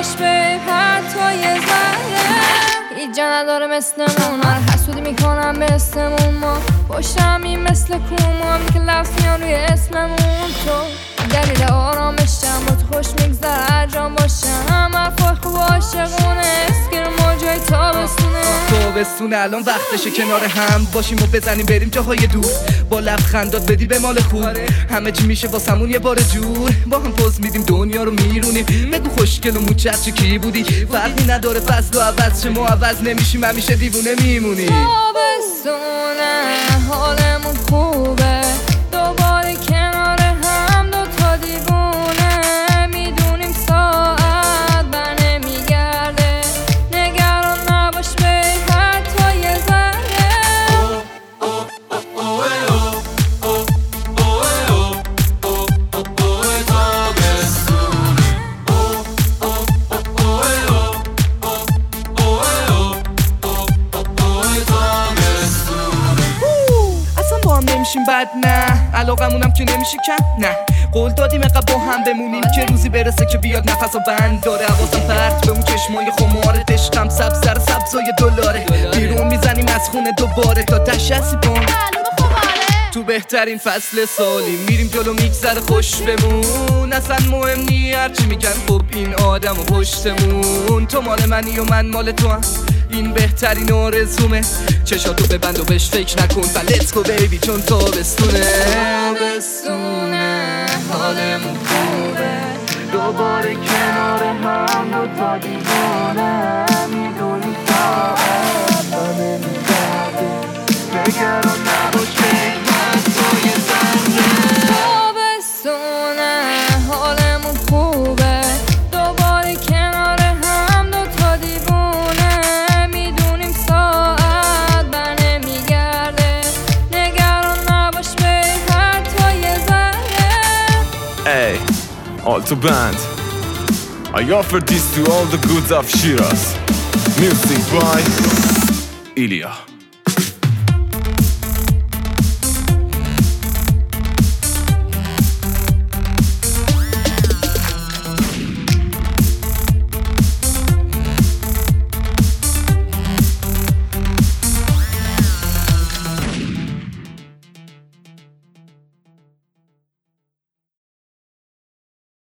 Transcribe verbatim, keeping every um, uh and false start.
نباش بیب حتی یه ذره هیچ جا نداره مثلمون هر حسودی میکنم به اسممون ما باشم این مثل کومام که لفظ میان روی اسممون تو دلیل آرامشم با تو خوش میگذر جان باشم حرفای خوب عاشقونه اسکر ما جای تابستونه تابستونه الان وقتشه کنار هم باشیم و بزنیم بریم جاهای دور با لبخندات بدی به مال خوب همه چی میشه واسمون یه بار جور با هم پوز میدیم دنیا رو میرونیم بگو خوشگل و موچت چه کی بودی فرقی نداره فصل و عوض چه ما عوض نمیشیم همیشه دیوونه میمونیم تابستونه حالمون خوبه دوباره کنار هم دو تا دیوونه میدونیم ساعت بر نمیگرده نگران نباش بیب حتی یه ذره نمیشیم بد نه علاقمونم که نمیشه کم نه قول دادیم اقعب با هم بمونیم که روزی برسه که بیاد نفس و بند داره حواسم پرت به اون چشمای خماره دشتم سبز سر سبزای دلاره بیرون میزنیم از خونه دوباره تا تشسی پون تو بهترین فصل سالی میریم جلو میگذره خوش بمون اصلا مهم نی هرچی میگن خب این آدم و پشتمون تو مال منی و من مال تو هم این بهترین آرزومه چشاتو ببند و بهش فکر نکن و let's go baby چون تابستونه تابستونه حالمون خوبه دوباره کنار هم دو تا دیوانه میدونی ساعت و نمیگرده نگران نباش بیب حتی یه ذره تابستونه حالمون خوبه دوباره کنار هم دو تا دیوونه میدونیم ساعت بر نمیگرده نگران نباش بیب حتی یه ذره Hey, Alto Band, I offer this to all the goods of Shiraz. Music by Ilya.